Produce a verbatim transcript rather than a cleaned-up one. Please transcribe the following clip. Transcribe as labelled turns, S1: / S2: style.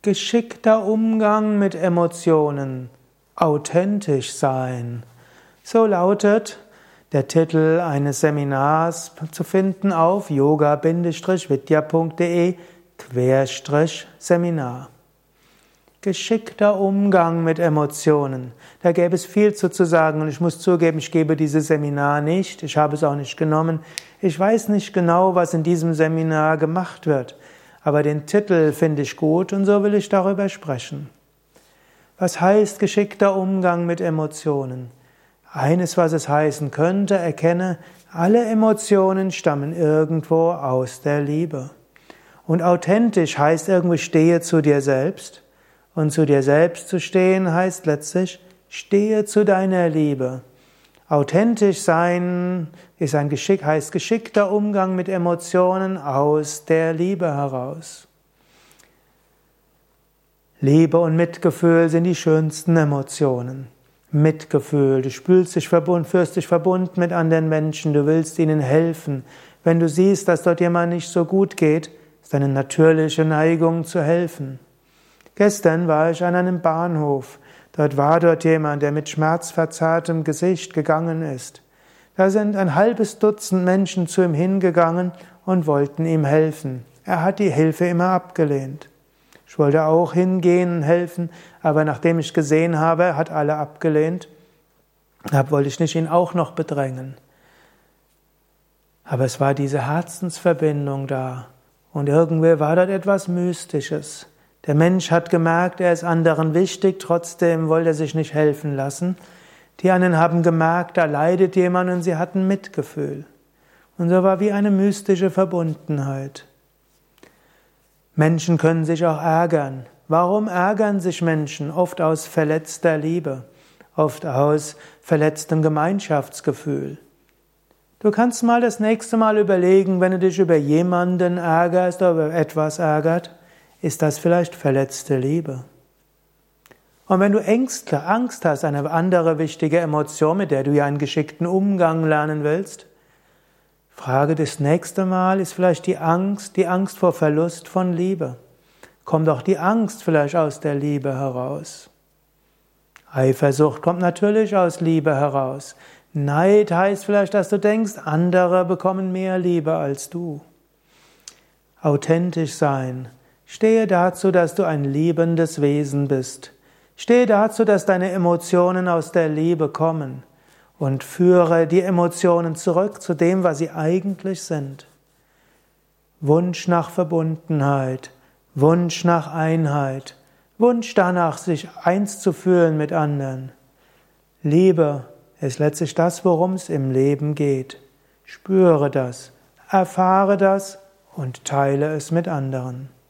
S1: Geschickter Umgang mit Emotionen, authentisch sein. So lautet der Titel eines Seminars zu finden auf yoga vidya punkt de Seminar. Geschickter Umgang mit Emotionen. Da gäbe es viel zu, zu sagen und ich muss zugeben, ich gebe dieses Seminar nicht, ich habe es auch nicht genommen. Ich weiß nicht genau, was in diesem Seminar gemacht wird, aber den Titel finde ich gut und so will ich darüber sprechen. Was heißt geschickter Umgang mit Emotionen? Eines, was es heißen könnte, erkenne, alle Emotionen stammen irgendwo aus der Liebe. Und authentisch heißt irgendwie, stehe zu dir selbst. Und zu dir selbst zu stehen heißt letztlich, stehe zu deiner Liebe. Authentisch sein ist ein Geschick, heißt geschickter Umgang mit Emotionen aus der Liebe heraus. Liebe und Mitgefühl sind die schönsten Emotionen. Mitgefühl, du fühlst dich verbunden, fühlst dich verbunden mit anderen Menschen, du willst ihnen helfen. Wenn du siehst, dass dort jemand nicht so gut geht, ist eine natürliche Neigung zu helfen. Gestern war ich an einem Bahnhof. Dort war dort jemand, der mit schmerzverzerrtem Gesicht gegangen ist. Da sind ein halbes Dutzend Menschen zu ihm hingegangen und wollten ihm helfen. Er hat die Hilfe immer abgelehnt. Ich wollte auch hingehen und helfen, aber nachdem ich gesehen habe, er hat alle abgelehnt, wollte ich nicht ihn auch noch bedrängen. Aber es war diese Herzensverbindung da und irgendwie war dort etwas Mystisches. Der Mensch hat gemerkt, er ist anderen wichtig, trotzdem wollte er sich nicht helfen lassen. Die anderen haben gemerkt, da leidet jemand und sie hatten Mitgefühl. Und so war wie eine mystische Verbundenheit. Menschen können sich auch ärgern. Warum ärgern sich Menschen? Oft aus verletzter Liebe, oft aus verletztem Gemeinschaftsgefühl. Du kannst mal das nächste Mal überlegen, wenn du dich über jemanden ärgerst oder über etwas ärgert, ist das vielleicht verletzte Liebe? Und wenn du Ängste, Angst hast, eine andere wichtige Emotion, mit der du ja einen geschickten Umgang lernen willst, frage das nächste Mal, ist vielleicht die Angst, die Angst vor Verlust von Liebe? Kommt auch die Angst vielleicht aus der Liebe heraus? Eifersucht kommt natürlich aus Liebe heraus. Neid heißt vielleicht, dass du denkst, andere bekommen mehr Liebe als du. Authentisch sein. Stehe dazu, dass du ein liebendes Wesen bist. Stehe dazu, dass deine Emotionen aus der Liebe kommen. Und führe die Emotionen zurück zu dem, was sie eigentlich sind. Wunsch nach Verbundenheit, Wunsch nach Einheit, Wunsch danach, sich eins zu fühlen mit anderen. Liebe ist letztlich das, worum es im Leben geht. Spüre das, erfahre das und teile es mit anderen.